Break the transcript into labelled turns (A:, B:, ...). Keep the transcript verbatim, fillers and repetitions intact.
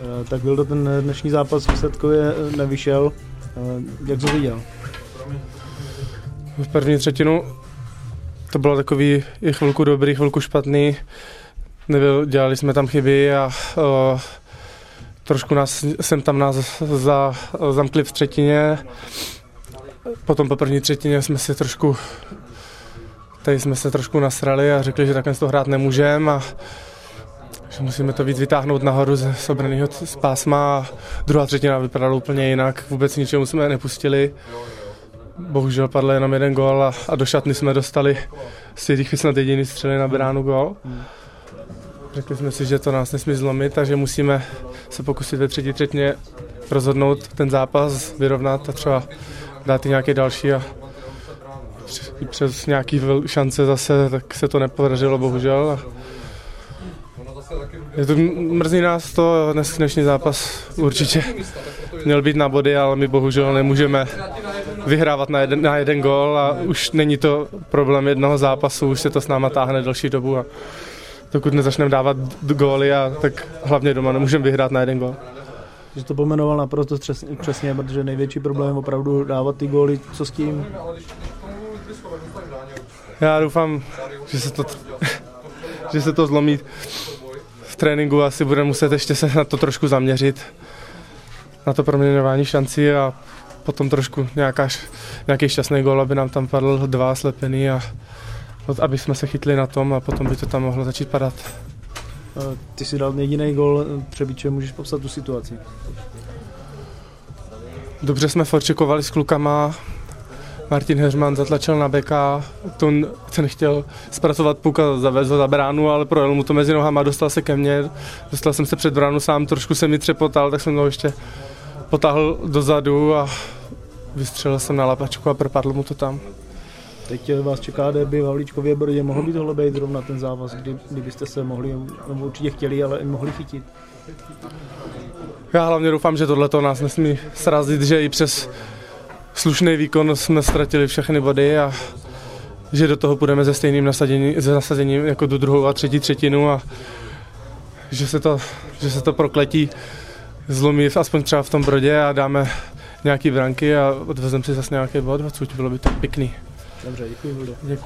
A: Tak byl to ten dnešní zápas, výsledkově nevyšel. Jak to viděl?
B: V první třetinu to bylo takový i chvilku dobrý, chvilku špatný. Nebyl, dělali jsme tam chyby a o, trošku nás, jsem tam nás za, zamkli v třetině. Potom po první třetině jsme si trošku tady jsme se trošku nasrali a řekli, že takhle z toho hrát nemůžeme a že musíme to víc vytáhnout nahoru z, z obrannýho pásma a druhá třetina vypadala úplně jinak, vůbec ničemu jsme nepustili. Bohužel padl jenom jeden gól a, a do šatny jsme dostali z těch snad jediný střely na bránu gól. Řekli jsme si, že to nás nesmí zlomit a že musíme se pokusit ve třetí třetině rozhodnout ten zápas, vyrovnat a třeba dát i nějaké další a přes nějaký šance zase, tak se to nepodařilo bohužel. A je to, mrzí nás to, dnes, dnešní zápas určitě měl být na body, ale my bohužel nemůžeme vyhrávat na jeden, na jeden gól a už není to problém jednoho zápasu, už se to s náma táhne delší dobu a dokud nezačneme dávat góly, a tak hlavně doma nemůžeme vyhrát na jeden gól.
A: Že to pomenoval naprosto přesně, protože největší problém je opravdu dávat ty góly, co s tím?
B: Já doufám, že se to, že se to zlomí v tréninku, asi budeme muset ještě se na to trošku zaměřit, na to proměňování šancí a potom trošku nějaká, nějaký šťastný gól, aby nám tam padl dva slepený a aby jsme se chytli na tom a potom by to tam mohlo začít padat.
A: Ty si dal jediný gól, Třebíče, můžeš popsat tu situaci?
B: Dobře jsme forčekovali s klukama, Martin Heřman zatlačil na beka, ten, ten chtěl zpracovat puk a zavést ho za bránu, ale projel mu to mezi nohama, dostal se ke mně, dostal jsem se před bránu sám, trošku se mi třepotal, tak jsem to ještě potáhl dozadu a vystřelil jsem na lapačku a propadl mu to tam.
A: Teď vás čeká derby v Havlíčkově Brodě, mohl by tohle být zrovna ten zápas, kdy, kdybyste se mohli, nebo určitě chtěli, ale i mohli chytit?
B: Já hlavně doufám, že tohleto nás nesmí srazit, že i přes slušný výkon jsme ztratili všechny body a že do toho půjdeme se stejným nasazením, se nasazením jako do druhou a třetí třetinu a že se to, že se to prokletí zlomí aspoň třeba v tom Brodě a dáme nějaký branky a odvezeme si zase nějaký bod, odsud bylo by to pěkný.
A: Dobře, děkuji.
B: Děkuji.